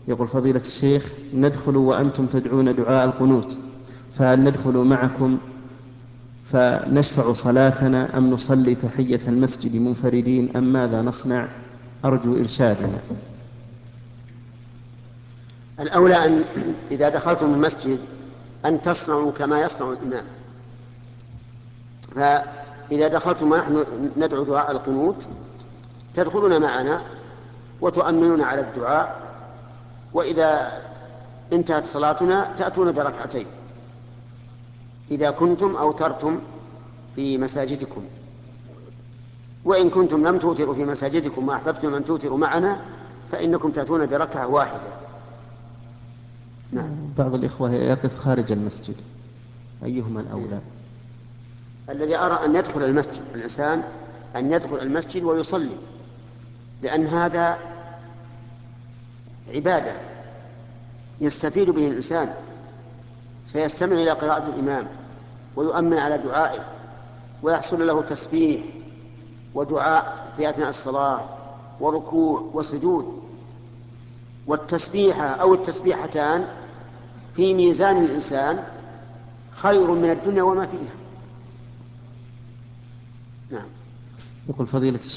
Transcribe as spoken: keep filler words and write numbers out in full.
يقول فضيلة الشيخ: ندخل وأنتم تدعون دعاء القنوت، فهل ندخل معكم فنشفع صلاتنا أم نصلي تحية المسجد منفردين أم ماذا نصنع؟ أرجو إرشادنا. الأولى أن إذا دخلتم المسجد أن تصنعوا كما يصنع الإمام. فإذا دخلتم ونحن ندعو دعاء القنوت تدخلون معنا وتؤمنون على الدعاء، وإذا انتهت صلاتنا تأتون بركعتين إذا كنتم أوترتم في مساجدكم. وإن كنتم لم توتروا في مساجدكم وأحببتم أن توتروا معنا فإنكم تأتون بركعة واحدة. نعم. بعض الإخوة يقف خارج المسجد، أيهما الأولى؟ الذي أرى أن يدخل المسجد الإنسان أن يدخل المسجد ويصلي، لأن هذا عبادة يستفيد به الإنسان، سيستمع إلى قراءة الإمام ويؤمن على دعائه ويحصل له تسبيح ودعاء في أثناء الصلاة وركوع وسجود. والتسبيحة أو التسبيحتان في ميزان الإنسان خير من الدنيا وما فيها. نعم. يقول فضيلة